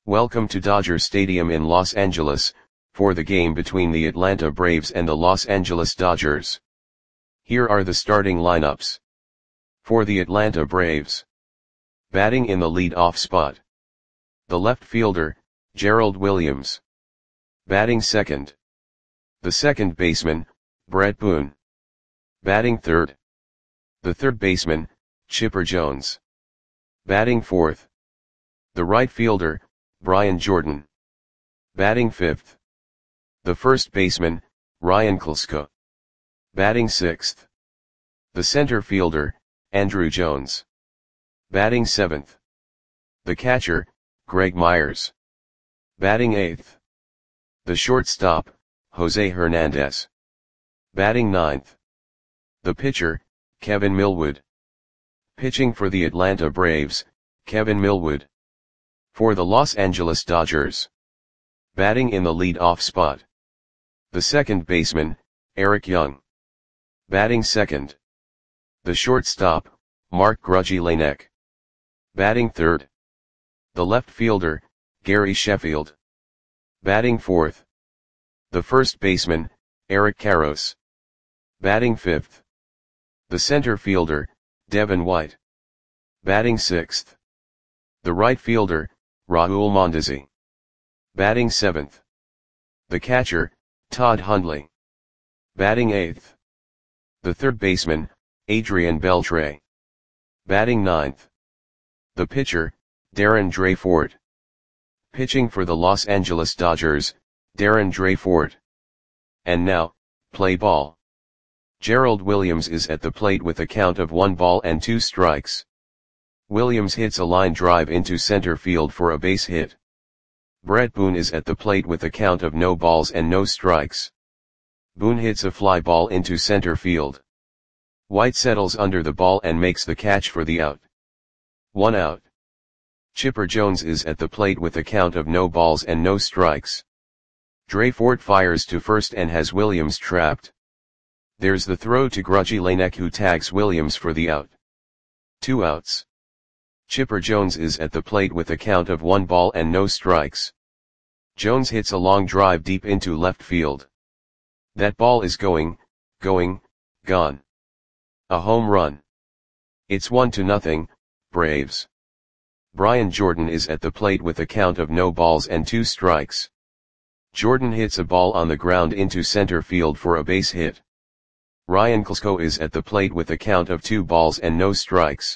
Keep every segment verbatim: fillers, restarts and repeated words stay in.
Welcome to Dodger Stadium in Los Angeles, for the game between the Atlanta Braves and the Los Angeles Dodgers. Here are the starting lineups. For the Atlanta Braves. Batting in the lead-off spot. The left fielder, Gerald Williams. Batting second. The second baseman, Bret Boone. Batting third. The third baseman, Chipper Jones. Batting fourth. The right fielder, Brian Jordan. Batting fifth. The first baseman, Ryan Klesko. Batting sixth. The center fielder, Andruw Jones. Batting seventh. The catcher, Greg Myers. Batting eighth. The shortstop, Jose Hernandez. Batting ninth. The pitcher, Kevin Millwood. Pitching for the Atlanta Braves, Kevin Millwood. For the Los Angeles Dodgers. Batting in the lead-off spot. The second baseman, Eric Young. Batting second. The shortstop, Mark Grudzielanek. Batting third. The left fielder, Gary Sheffield. Batting fourth. The first baseman, Eric Karros. Batting fifth. The center fielder, Devin White. Batting sixth. The right fielder, Raul Mondesi. Batting seventh. The catcher, Todd Hundley. Batting eighth. The third baseman, Adrian Beltre. Batting ninth. The pitcher, Darren Dreyfort. Pitching for the Los Angeles Dodgers, Darren Dreyfort. And now, play ball. Gerald Williams is at the plate with a count of one ball and two strikes. Williams hits a line drive into center field for a base hit. Bret Boone is at the plate with a count of no balls and no strikes. Boone hits a fly ball into center field. White settles under the ball and makes the catch for the out. One out. Chipper Jones is at the plate with a count of no balls and no strikes. Dreyfort fires to first and has Williams trapped. There's the throw to Grudzielanek, who tags Williams for the out. Two outs. Chipper Jones is at the plate with a count of one ball and no strikes. Jones hits a long drive deep into left field. That ball is going, going, gone. A home run. It's one to nothing, Braves. Brian Jordan is at the plate with a count of no balls and two strikes. Jordan hits a ball on the ground into center field for a base hit. Ryan Klesko is at the plate with a count of two balls and no strikes.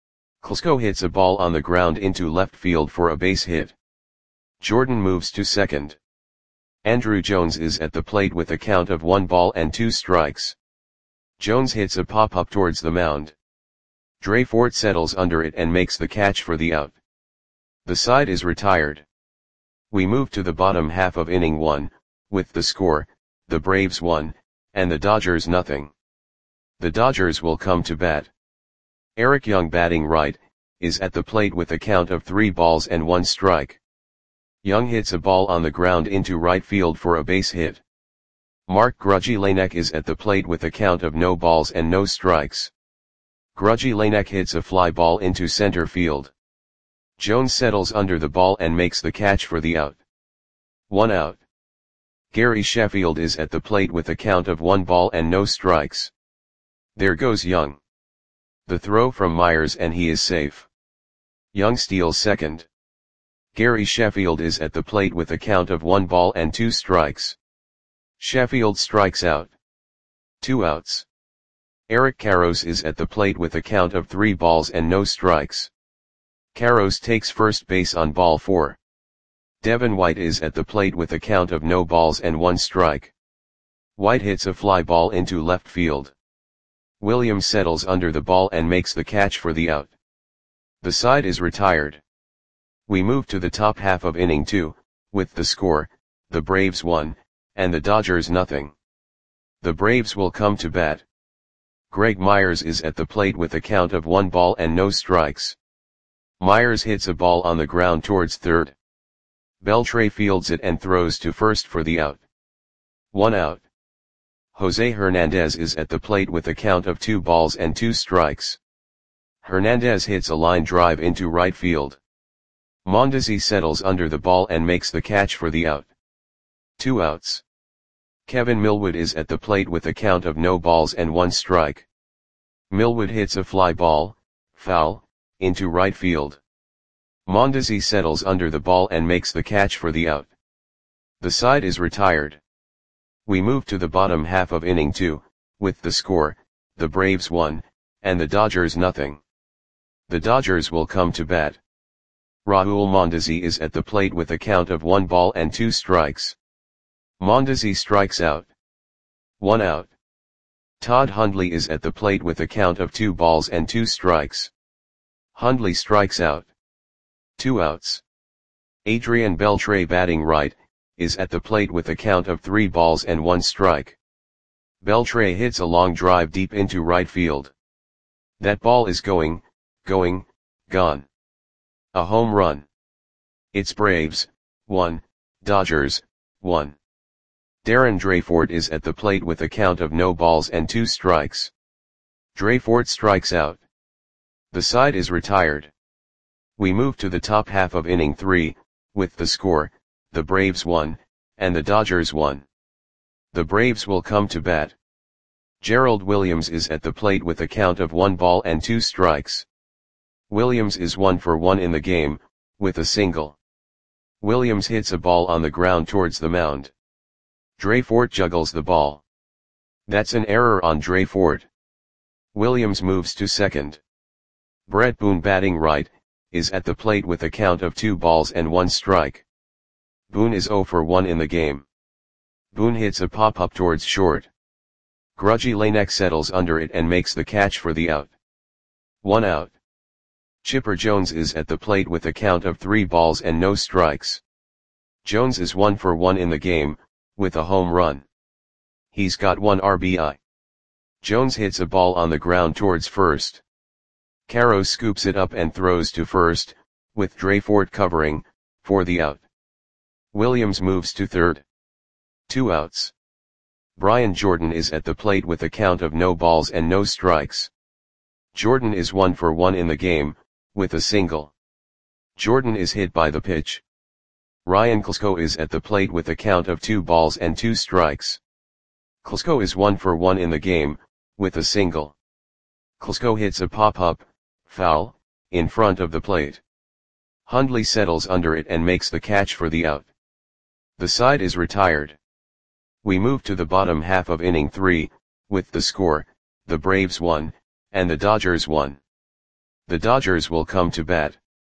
Klesko hits a ball on the ground into left field for a base hit. Jordan moves to second. Andruw Jones is at the plate with a count of one ball and two strikes. Jones hits a pop-up towards the mound. Dreyfort settles under it and makes the catch for the out. The side is retired. We move to the bottom half of inning one, with the score, the Braves one, and the Dodgers nothing. The Dodgers will come to bat. Eric Young, batting right, is at the plate with a count of three balls and one strike. Young hits a ball on the ground into right field for a base hit. Mark Grudzielanek is at the plate with a count of no balls and no strikes. Grudzielanek hits a fly ball into center field. Jones settles under the ball and makes the catch for the out. One out. Gary Sheffield is at the plate with a count of one ball and no strikes. There goes Young. The throw from Myers and he is safe. Young steals second. Gary Sheffield is at the plate with a count of one ball and two strikes. Sheffield strikes out. Two outs. Eric Karros is at the plate with a count of three balls and no strikes. Karros takes first base on ball four. Devin White is at the plate with a count of no balls and one strike. White hits a fly ball into left field. Williams settles under the ball and makes the catch for the out. The side is retired. We move to the top half of inning two, with the score, the Braves one, and the Dodgers nothing. The Braves will come to bat. Greg Myers is at the plate with a count of one ball and no strikes. Myers hits a ball on the ground towards third. Beltre fields it and throws to first for the out. One out. Jose Hernandez is at the plate with a count of two balls and two strikes. Hernandez hits a line drive into right field. Mondesi settles under the ball and makes the catch for the out. Two outs. Kevin Millwood is at the plate with a count of no balls and one strike. Millwood hits a fly ball, foul, into right field. Mondesi settles under the ball and makes the catch for the out. The side is retired. We move to the bottom half of inning two, with the score, the Braves one, and the Dodgers nothing. The Dodgers will come to bat. Raul Mondesi is at the plate with a count of one ball and two strikes. Mondesi strikes out. One out. Todd Hundley is at the plate with a count of two balls and two strikes. Hundley strikes out. Two outs. Adrian Beltre, batting right, is at the plate with a count of three balls and one strike. Beltre hits a long drive deep into right field. That ball is going, going, gone. A home run. It's Braves, one, Dodgers, one. Darren Dreyfort is at the plate with a count of no balls and two strikes. Dreyfort strikes out. The side is retired. We move to the top half of inning three, with the score, the Braves one, and the Dodgers one. The Braves will come to bat. Gerald Williams is at the plate with a count of one ball and two strikes. Williams is one for one in the game, with a single. Williams hits a ball on the ground towards the mound. Dreyfort juggles the ball. That's an error on Dreyfort. Williams moves to second. Brett Boone, batting right, is at the plate with a count of two balls and one strike. Boone is zero for one in the game. Boone hits a pop-up towards short. Grudgy Lanek settles under it and makes the catch for the out. One out. Chipper Jones is at the plate with a count of three balls and no strikes. Jones is one for one in the game, with a home run. He's got one R B I. Jones hits a ball on the ground towards first. Caro scoops it up and throws to first, with Dreyfort covering, for the out. Williams moves to third. Two outs. Brian Jordan is at the plate with a count of no balls and no strikes. Jordan is one for one in the game, with a single. Jordan is hit by the pitch. Ryan Klesko is at the plate with a count of two balls and two strikes. Klesko is one for one in the game, with a single. Klesko hits a pop-up, foul, in front of the plate. Hundley settles under it and makes the catch for the out. The side is retired. We move to the bottom half of inning three, with the score, the Braves one, and the Dodgers one. The Dodgers will come to bat.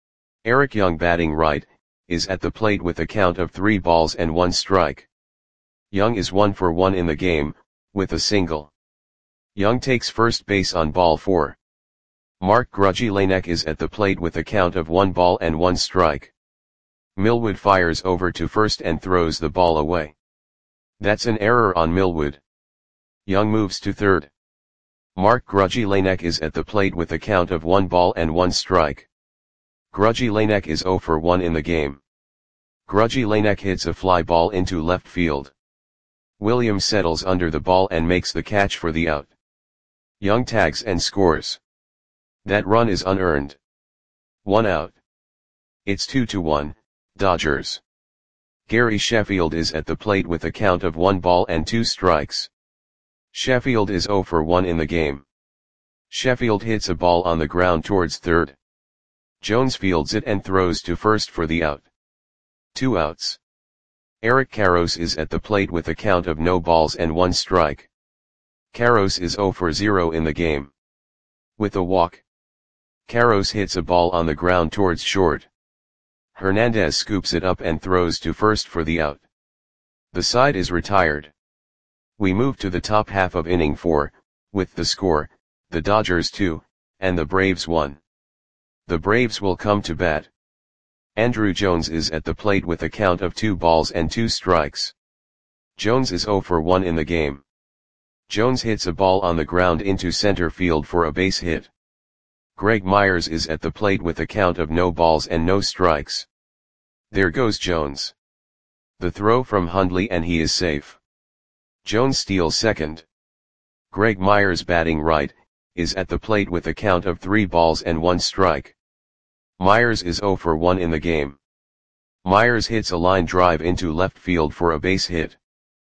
Eric Young, batting right, is at the plate with a count of three balls and one strike. Young is one for one in the game, with a single. Young takes first base on ball four. Mark Grudgy Lanek is at the plate with a count of one ball and one strike. Millwood fires over to first and throws the ball away. That's an error on Millwood. Young moves to third. Mark Grudgy Lanek is at the plate with a count of one ball and one strike. Grudgy Lanek is zero for one in the game. Grudgy Lanek hits a fly ball into left field. Williams settles under the ball and makes the catch for the out. Young tags and scores. That run is unearned. One out. It's two to one, Dodgers. Gary Sheffield is at the plate with a count of one ball and two strikes. Sheffield is zero for one in the game. Sheffield hits a ball on the ground towards third. Jones fields it and throws to first for the out. Two outs. Eric Karros is at the plate with a count of no balls and one strike. Karros is zero for zero in the game. With a walk. Karros hits a ball on the ground towards short. Hernandez scoops it up and throws to first for the out. The side is retired. We move to the top half of inning four, with the score, the Dodgers two, and the Braves one. The Braves will come to bat. Andrew Jones is at the plate with a count of two balls and two strikes. Jones is zero for one in the game. Jones hits a ball on the ground into center field for a base hit. Greg Myers is at the plate with a count of no balls and no strikes. There goes Jones. The throw from Hundley and he is safe. Jones steals second. Greg Myers, batting right, is at the plate with a count of three balls and one strike. Myers is zero for one in the game. Myers hits a line drive into left field for a base hit.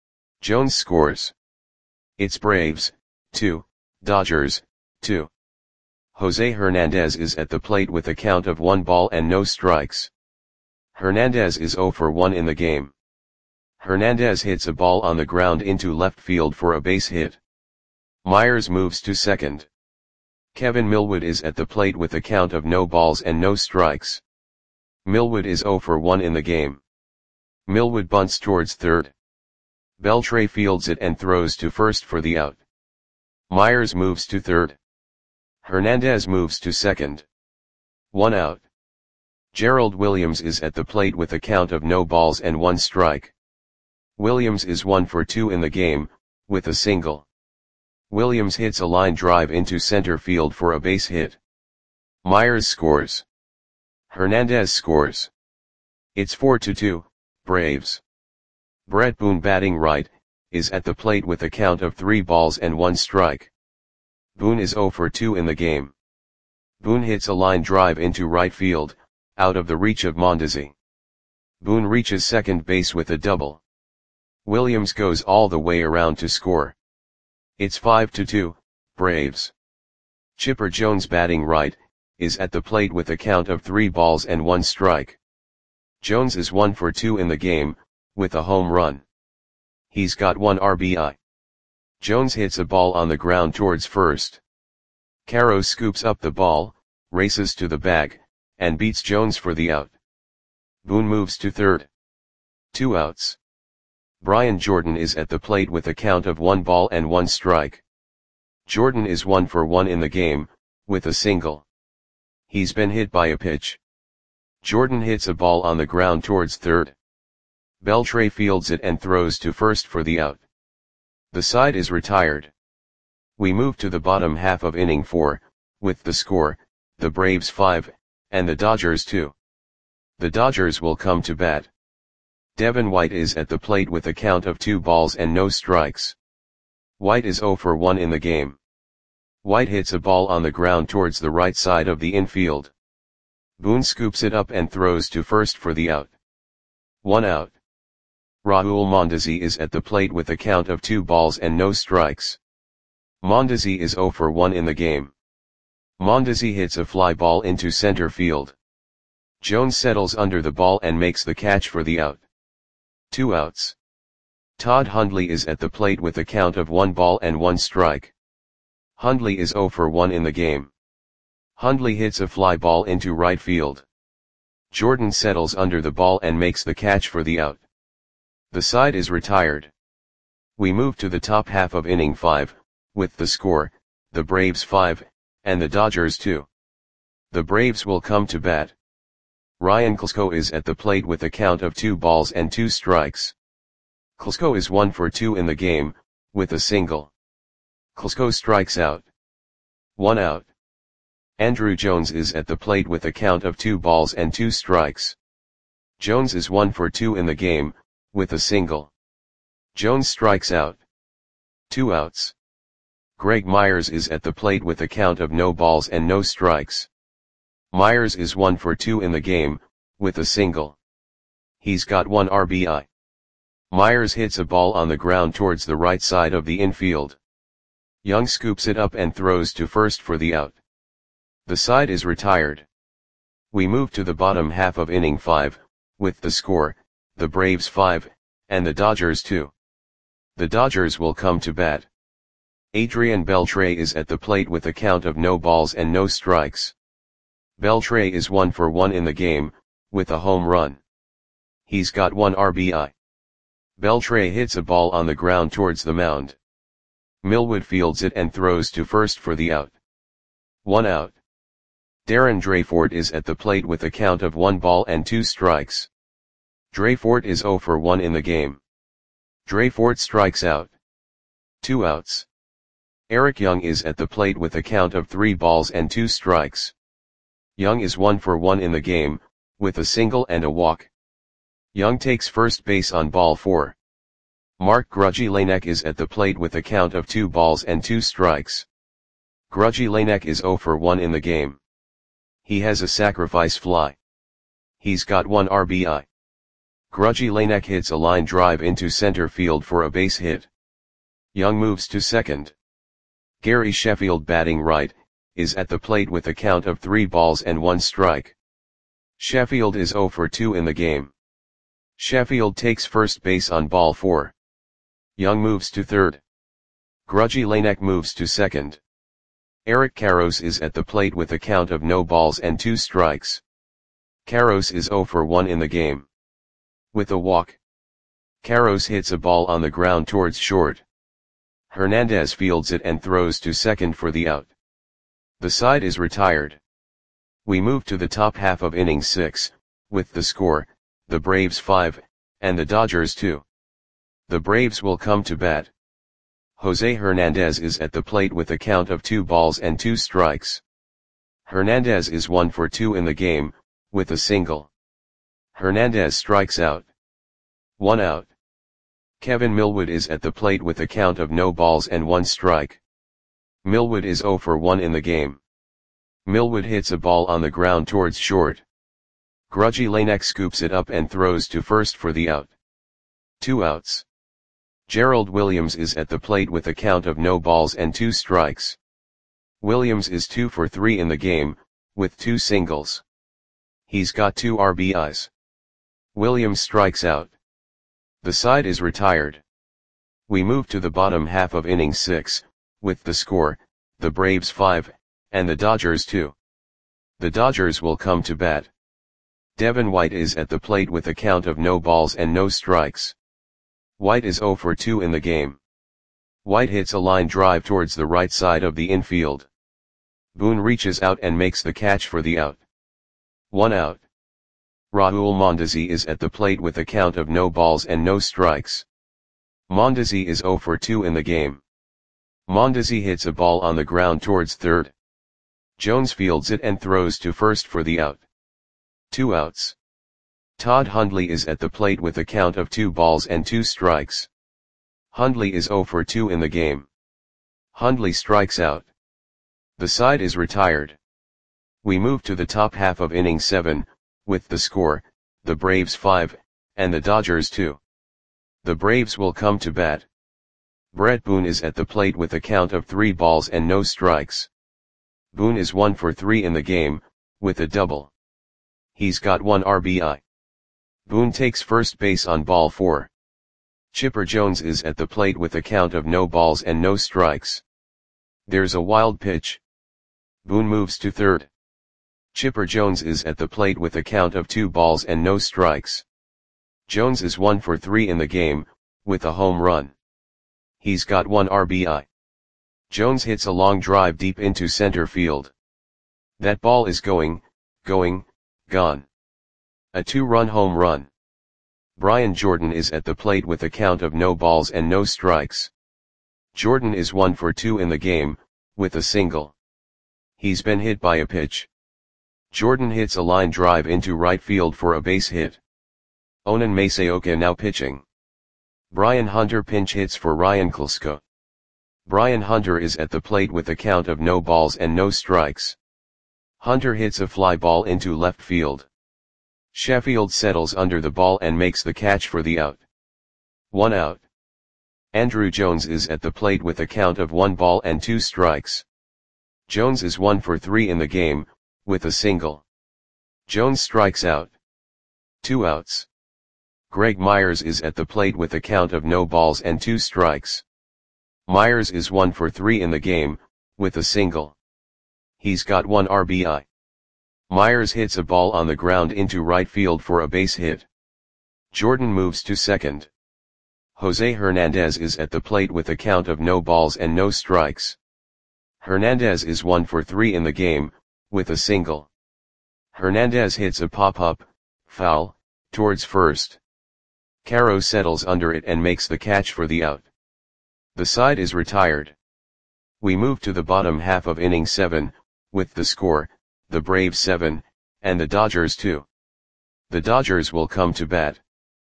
Jones scores. It's Braves, two, Dodgers, two. Jose Hernandez is at the plate with a count of one ball and no strikes. Hernandez is zero for one in the game. Hernandez hits a ball on the ground into left field for a base hit. Myers moves to second. Kevin Millwood is at the plate with a count of no balls and no strikes. Millwood is zero for one in the game. Millwood bunts towards third. Beltre fields it and throws to first for the out. Myers moves to third. Hernandez moves to second. One out. Gerald Williams is at the plate with a count of no balls and one strike. Williams is one for two in the game, with a single. Williams hits a line drive into center field for a base hit. Myers scores. Hernandez scores. It's four to two, Braves. Brett Boone, batting right, is at the plate with a count of three balls and one strike. Boone is zero for two in the game. Boone hits a line drive into right field, out of the reach of Mondesi. Boone reaches second base with a double. Williams goes all the way around to score. It's five to two, Braves. Chipper Jones, batting right, is at the plate with a count of three balls and one strike. Jones is one for two in the game, with a home run. He's got one R B I. Jones hits a ball on the ground towards first. Caro scoops up the ball, races to the bag, and beats Jones for the out. Boone moves to third. Two outs. Brian Jordan is at the plate with a count of one ball and one strike. Jordan is one for one in the game, with a single. He's been hit by a pitch. Jordan hits a ball on the ground towards third. Beltre fields it and throws to first for the out. The side is retired. We move to the bottom half of inning four, with the score, the Braves five, and the Dodgers two. The Dodgers will come to bat. Devin White is at the plate with a count of two balls and no strikes. White is zero for one in the game. White hits a ball on the ground towards the right side of the infield. Boone scoops it up and throws to first for the out. One out. Raul Mondesi is at the plate with a count of two balls and no strikes. Mondesi is zero for one in the game. Mondesi hits a fly ball into center field. Jones settles under the ball and makes the catch for the out. Two outs. Todd Hundley is at the plate with a count of one ball and one strike. Hundley is zero for one in the game. Hundley hits a fly ball into right field. Jordan settles under the ball and makes the catch for the out. The side is retired. We move to the top half of inning five, with the score, the Braves five, and the Dodgers two. The Braves will come to bat. Ryan Klesko is at the plate with a count of two balls and two strikes. Klesko is one for two in the game, with a single. Klesko strikes out. One out. Andrew Jones is at the plate with a count of two balls and two strikes. Jones is one for two in the game, with a single. Jones strikes out. Two outs. Greg Myers is at the plate with a count of no balls and no strikes. Myers is one for two in the game, with a single. He's got one R B I. Myers hits a ball on the ground towards the right side of the infield. Young scoops it up and throws to first for the out. The side is retired. We move to the bottom half of inning five, with the score, the Braves five, and the Dodgers two. The Dodgers will come to bat. Adrian Beltre is at the plate with a count of no balls and no strikes. Beltre is one for one in the game, with a home run. He's got one R B I. Beltre hits a ball on the ground towards the mound. Millwood fields it and throws to first for the out. One out. Darren Dreyfort is at the plate with a count of one ball and two strikes. Dreyfort is zero for one in the game. Dreyfort strikes out. Two outs. Eric Young is at the plate with a count of three balls and two strikes. Young is one for one in the game, with a single and a walk. Young takes first base on ball four. Mark Grudzielanek is at the plate with a count of two balls and two strikes. Grudzielanek is zero for one in the game. He has a sacrifice fly. He's got one R B I. Grudgy Lanek hits a line drive into center field for a base hit. Young moves to second. Gary Sheffield, batting right, is at the plate with a count of three balls and one strike. Sheffield is oh for two in the game. Sheffield takes first base on ball four. Young moves to third. Grudgy Lanek moves to second. Eric Karros is at the plate with a count of no balls and two strikes. Karros is oh for one in the game. With a walk, Karros hits a ball on the ground towards short. Hernandez fields it and throws to second for the out. The side is retired. We move to the top half of inning six, with the score, the Braves five, and the Dodgers two. The Braves will come to bat. Jose Hernandez is at the plate with a count of two balls and two strikes. Hernandez is one for two in the game, with a single. Hernandez strikes out. One out. Kevin Millwood is at the plate with a count of no balls and one strike. Millwood is oh for one in the game. Millwood hits a ball on the ground towards short. Grudgy Lanek scoops it up and throws to first for the out. Two outs. Gerald Williams is at the plate with a count of no balls and two strikes. Williams is two for three in the game, with two singles. He's got two R B Is. Williams strikes out. The side is retired. We move to the bottom half of inning six, with the score, the Braves five, and the Dodgers two. The Dodgers will come to bat. Devin White is at the plate with a count of no balls and no strikes. White is oh for two in the game. White hits a line drive towards the right side of the infield. Boone reaches out and makes the catch for the out. One out. Raul Mondesi is at the plate with a count of no balls and no strikes. Mondesi is oh for two in the game. Mondesi hits a ball on the ground towards third. Jones fields it and throws to first for the out. Two outs. Todd Hundley is at the plate with a count of two balls and two strikes. Hundley is oh for two in the game. Hundley strikes out. The side is retired. We move to the top half of inning seven, with the score, the Braves five, and the Dodgers two. The Braves will come to bat. Brett Boone is at the plate with a count of three balls and no strikes. Boone is one for three in the game, with a double. He's got one R B I. Boone takes first base on ball four. Chipper Jones is at the plate with a count of no balls and no strikes. There's a wild pitch. Boone moves to third. Chipper Jones is at the plate with a count of two balls and no strikes. Jones is one for three in the game, with a home run. He's got one R B I. Jones hits a long drive deep into center field. That ball is going, going, gone. A two-run home run. Brian Jordan is at the plate with a count of no balls and no strikes. Jordan is one for two in the game, with a single. He's been hit by a pitch. Jordan hits a line drive into right field for a base hit. Onan Masaoka now pitching. Brian Hunter pinch hits for Ryan Klesko. Brian Hunter is at the plate with a count of no balls and no strikes. Hunter hits a fly ball into left field. Sheffield settles under the ball and makes the catch for the out. One out. Andrew Jones is at the plate with a count of one ball and two strikes. Jones is one for three in the game, with a single. Jones strikes out. Two outs. Greg Myers is at the plate with a count of no balls and two strikes. Myers is one for three in the game, with a single. He's got one R B I. Myers hits a ball on the ground into right field for a base hit. Jordan moves to second. Jose Hernandez is at the plate with a count of no balls and no strikes. Hernandez is one for three in the game, with a single. Hernandez hits a pop-up, foul, towards first. Caro settles under it and makes the catch for the out. The side is retired. We move to the bottom half of inning seven, with the score, the Braves seven, and the Dodgers two. The Dodgers will come to bat.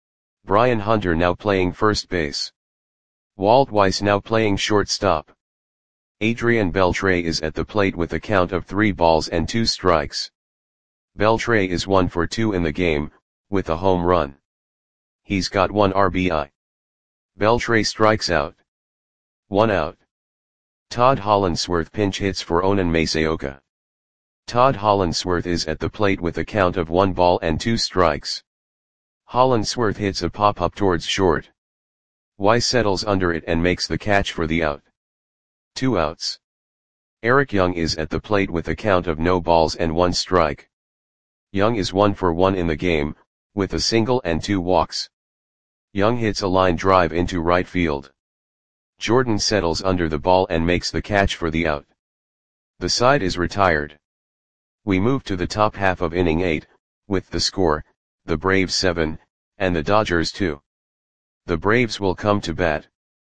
Brian Hunter now playing first base. Walt Weiss now playing shortstop. Adrian Beltre is at the plate with a count of three balls and two strikes. Beltre is one for two in the game, with a home run. He's got one R B I. Beltre strikes out. One out. Todd Hollandsworth pinch hits for Onan Masaoka. Todd Hollandsworth is at the plate with a count of one ball and two strikes. Hollandsworth hits a pop-up towards short. Y settles under it and makes the catch for the out. Two outs. Eric Young is at the plate with a count of no balls and one strike. Young is one for one in the game, with a single and two walks. Young hits a line drive into right field. Jordan settles under the ball and makes the catch for the out. The side is retired. We move to the top half of inning eight, with the score, the Braves seven, and the Dodgers two. The Braves will come to bat.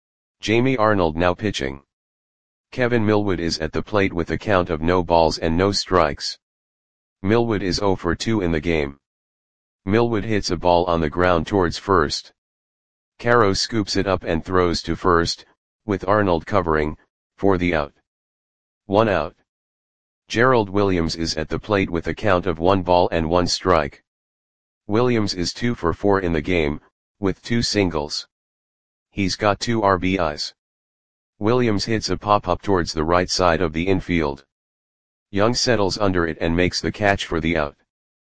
Jamie Arnold now pitching. Kevin Millwood is at the plate with a count of no balls and no strikes. Millwood is zero for two in the game. Millwood hits a ball on the ground towards first. Caro scoops it up and throws to first, with Arnold covering, for the out. One out. Gerald Williams is at the plate with a count of one ball and one strike. Williams is two for four in the game, with two singles. He's got two R B Is. Williams hits a pop-up towards the right side of the infield. Young settles under it and makes the catch for the out.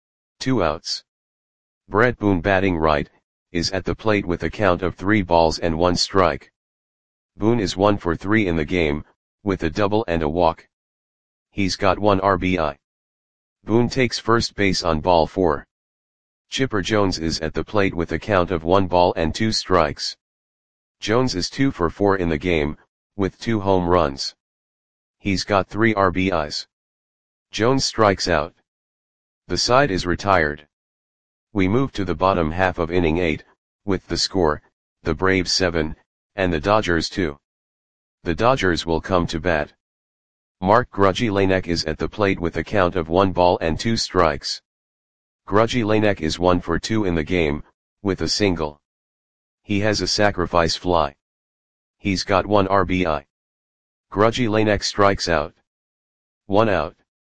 Two outs. Brett Boone batting right, is at the plate with a count of three balls and one strike. Boone is one for three in the game, with a double and a walk. He's got one R B I. Boone takes first base on ball four. Chipper Jones is at the plate with a count of one ball and two strikes. Jones is two for four in the game, with two home runs. He's got three R B Is. Jones strikes out. The side is retired. We move to the bottom half of inning eight, with the score, the Braves seven, and the Dodgers two. The Dodgers will come to bat. Mark Grudzielanek is at the plate with a count of one ball and two strikes. Grudzielanek is one for two in the game, with a single. He has a sacrifice fly. He's got one R B I. Grudzielanek strikes out. One out.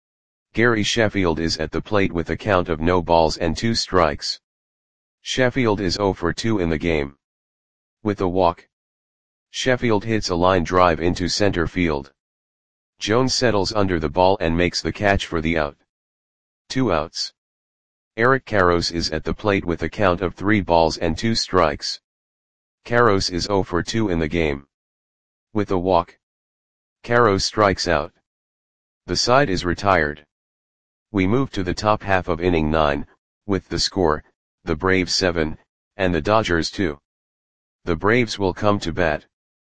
Gary Sheffield is at the plate with a count of no balls and two strikes. Sheffield is zero for two in the game. With a walk. Sheffield hits a line drive into center field. Jones settles under the ball and makes the catch for the out. Two outs. Eric Karros is at the plate with a count of three balls and two strikes. Karros is zero for two in the game. With a walk. Karros strikes out. The side is retired. We move to the top half of inning nine, with the score, the Braves seven, and the Dodgers two. The Braves will come to bat.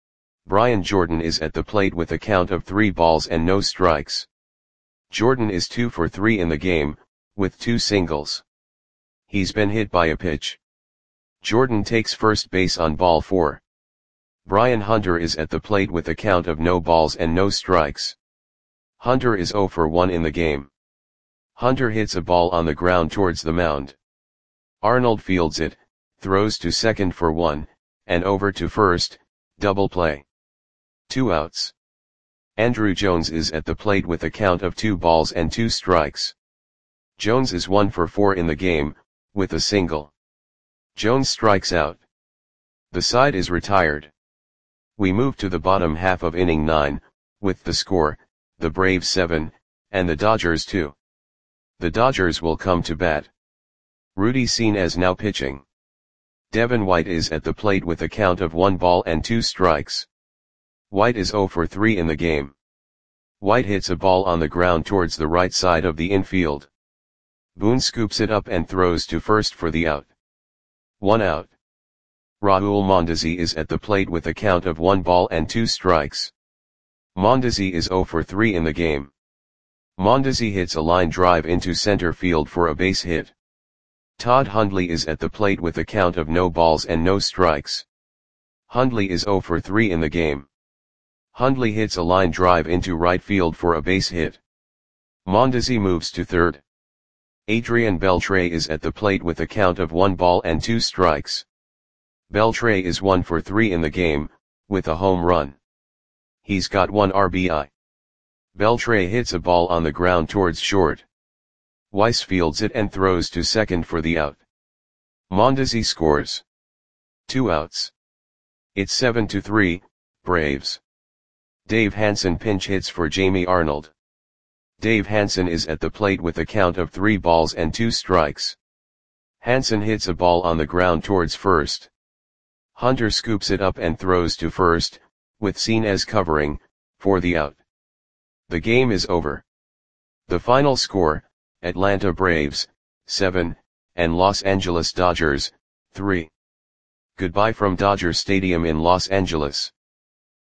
Brian Jordan is at the plate with a count of three balls and no strikes. Jordan is two for three in the game, with two singles. He's been hit by a pitch. Jordan takes first base on ball four. Brian Hunter is at the plate with a count of no balls and no strikes. Hunter is zero for one in the game. Hunter hits a ball on the ground towards the mound. Arnold fields it, throws to second for one, and over to first, double play. Two outs. Andrew Jones is at the plate with a count of two balls and two strikes. Jones is one for four in the game, with a single. Jones strikes out. The side is retired. We move to the bottom half of inning nine, with the score, the Braves seven, and the Dodgers two. The Dodgers will come to bat. Rudy Senes now pitching. Devin White is at the plate with a count of one ball and two strikes. White is zero for three in the game. White hits a ball on the ground towards the right side of the infield. Boone scoops it up and throws to first for the out. One out. Raul Mondesi is at the plate with a count of one ball and two strikes. Mondesi is zero for three in the game. Mondesi hits a line drive into center field for a base hit. Todd Hundley is at the plate with a count of no balls and no strikes. Hundley is zero for three in the game. Hundley hits a line drive into right field for a base hit. Mondesi moves to third. Adrian Beltre is at the plate with a count of one ball and two strikes. Beltre is one for three in the game, with a home run. He's got one R B I. Beltre hits a ball on the ground towards short. Weiss fields it and throws to second for the out. Mondesi scores. Two outs. It's seven to three, Braves. Dave Hansen pinch hits for Jamie Arnold. Dave Hansen is at the plate with a count of three balls and two strikes. Hansen hits a ball on the ground towards first. Hunter scoops it up and throws to first, with Sinez covering, for the out. The game is over. The final score, Atlanta Braves, seven, and Los Angeles Dodgers, three. Goodbye from Dodger Stadium in Los Angeles.